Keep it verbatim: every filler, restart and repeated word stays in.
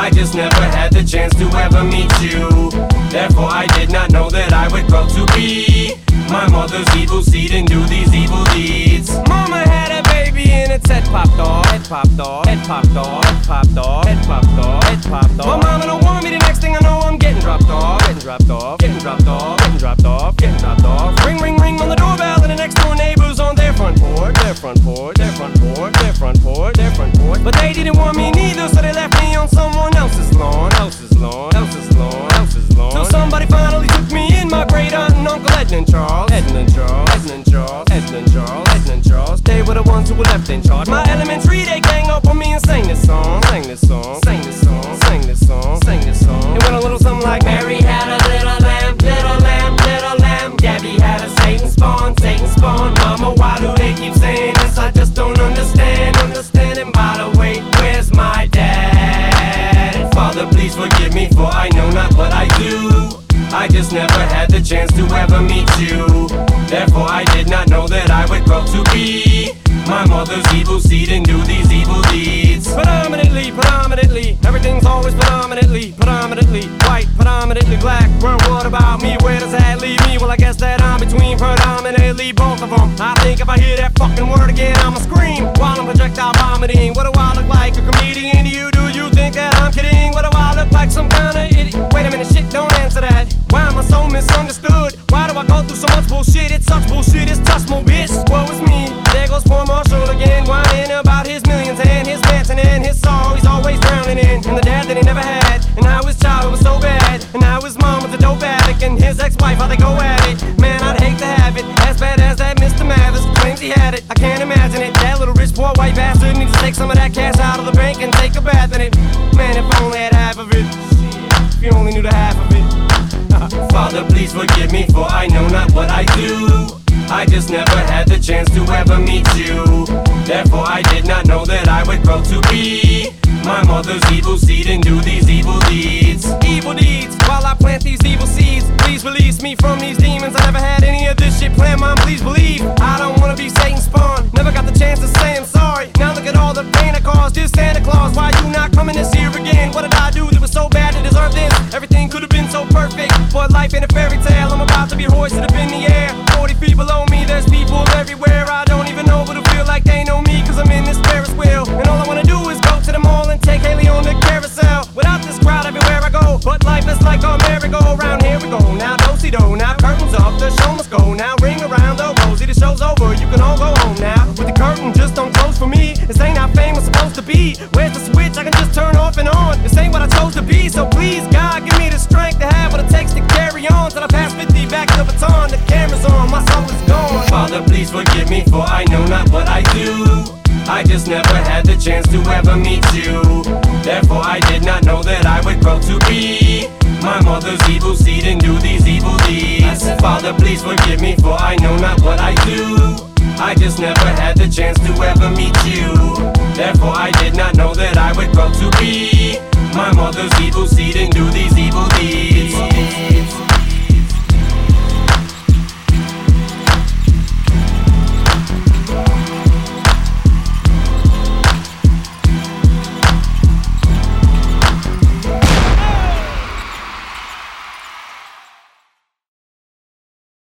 I just never had the chance to ever meet you. Therefore I did not know that I would grow to be my mother's evil seed and do these evil deeds. Mama had a baby and its head popped off. Head popped off, head popped off, head popped off, head popped off, head popped off. My mama don't want me, the next thing I know I'm getting dropped off. Getting dropped off, getting dropped off, getting dropped off, getting dropped off. Ring, ring, ring on the doorbell and the next door neighbors on their front porch. Their front porch, their front porch, their front porch, their front porch. But they didn't want me neither, so they left me on someone else's lawn. Else's lawn, else's lawn, else's lawn. Till somebody finally took me in, my great aunt and Uncle Edna and Charles. Edna and Charles, Edna and Charles, Edna and Charles, Edna and Charles. They were the ones who were left in charge. My elementary, they gang up on me and sang this song. Sang this song, sang this song, sang this song, sang this song. It went a little something like Mary had a little lamb, little lamb, little lamb. Gabby had a Satan spawn, Satan spawn. Mama, why do they keep saying this? I just don't understand, understand. And by the way, where's my dad? Father, please forgive me, for I know not what I do. I just never had the chance to ever meet you. Therefore I did not know that I would grow to be my mother's evil seed and do these evil deeds. Predominantly, predominantly, everything's always predominantly, predominantly white, predominantly black. Well, what about me? Where does that leave me? Well, I guess that I'm between predominantly both of them. I think if I hear that fucking word again, I'ma scream while I'm projectile vomiting. What do I look like, a comedian to you? Do you think that I'm kidding? What do I look like, some kind of idiot? Wait a minute, shit, don't answer that. Why am I so misunderstood? Why do I go through so much bullshit? It's such bullshit, it's touch more bitch. Woe is me, there goes poor Marshall again, whining about his millions and his mansion and his soul he's always drowning in. And the dad that he never had, and how his childhood was so bad, and how his mom was a dope addict, and his ex-wife, how they go at it. Man, I'd hate to have it, as bad as that Mister Mavis claims he had it. I can't imagine it, that little rich poor white bastard needs to take some of that cash out of the bank and take a bath in it. Man, if I only had half of it, if you only knew the half of it. Father, please forgive me, for I know not what I do. I just never had the chance to ever meet you. Therefore I did not know that I would grow to be my mother's evil seed and do these evil deeds. Evil deeds, while I plant these evil seeds. Please release me from these demons. I never had any of this shit planned, Mom, please believe. I don't wanna be Satan's spawn. Never got the chance to say I'm sorry. Now look at all the pain I caused. Dear Santa Claus, why you not coming this year again? What did I do that was so bad to deserve this? Everything could have been so perfect, but life ain't a fairy tale. I'm about to be hoisted up in the air. Forty feet below me, there's people everywhere. I don't even know, but I feel like they know me, cause I'm in this Ferris wheel. And all I wanna do is go to the mall and take Haley on the carousel. Without this crowd everywhere I go, but life is like a merry-go-round. Here we go, now do-si-do, now curtains up, the show must go. Now ring around the rosy, the show's over, you can all go home now. With the curtain just don't close for me, this ain't how fame was supposed to be. Where's the switch I can just turn off and on? This ain't what I chose to be, so please God, give me the strength to have what it takes to carry on. Till I pass fifty, back the baton, the camera's on, my soul is gone. Father, please forgive me, for I know not what I do. I just never had the chance to ever meet you. Therefore I did not know that I would grow to be my mother's evil seed and do these evil deeds. Father, please forgive me, for I know not what I do. I just never had the chance to ever meet you. Therefore I did not know that I would